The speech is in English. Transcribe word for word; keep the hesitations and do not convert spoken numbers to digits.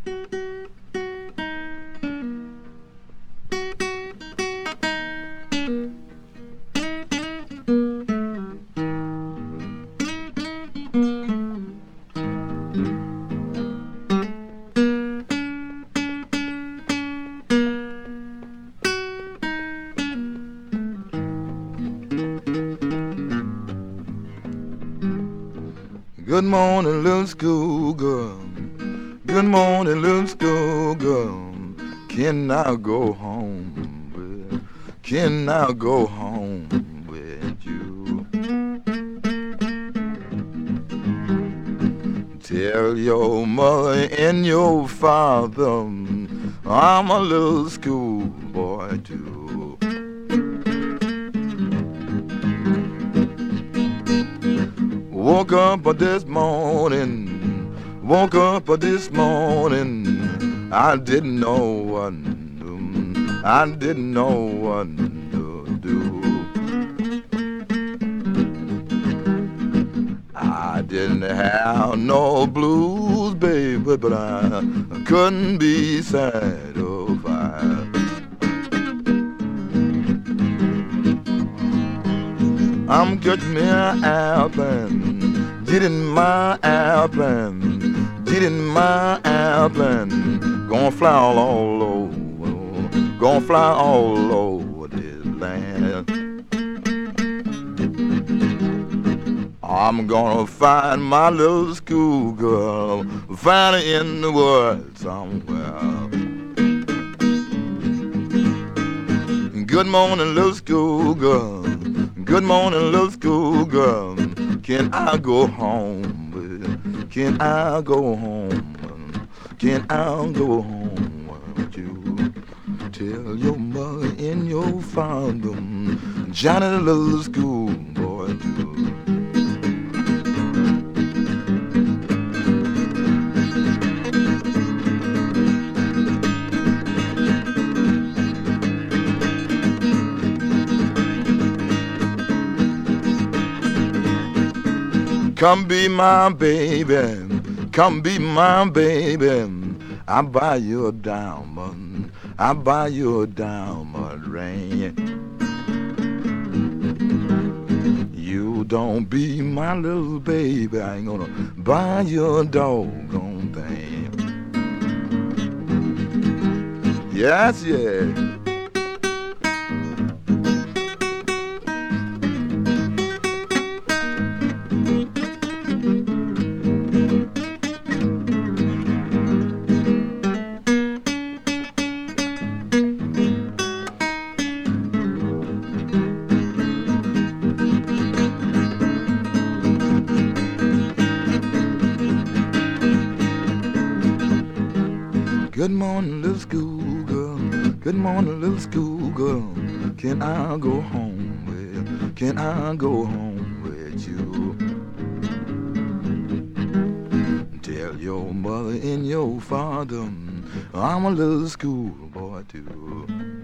Good morning, little schoolgirl. Good morning, little schoolgirl. Can I go home with? Can I go home with you? Tell your mother and your father I'm a little schoolboy too. Woke up this morning, woke up this morning. I didn't know what to do. I didn't know what to do. I didn't have no blues, baby, but I couldn't be satisfied. I'm getting me an airplane, getting my airplane, getting my airplane. Gonna fly all, all over, gonna fly all over this land. I'm gonna find my little schoolgirl, find her in the world somewhere. Good morning, little schoolgirl. Good morning, little schoolgirl. Can I go home with? Can I go home? Can I go home with you? Tell your mother and your father Johnny the little schoolboy too. Come be my baby, come be my baby. I buy you a diamond, I buy you a diamond ring. You don't be my little baby, I ain't gonna buy you a doggone thing. Yes, yeah. Good morning, little schoolgirl. Good morning, little schoolgirl. Can I go home with? Can I go home with you? Tell your mother and your father I'm a little schoolboy too.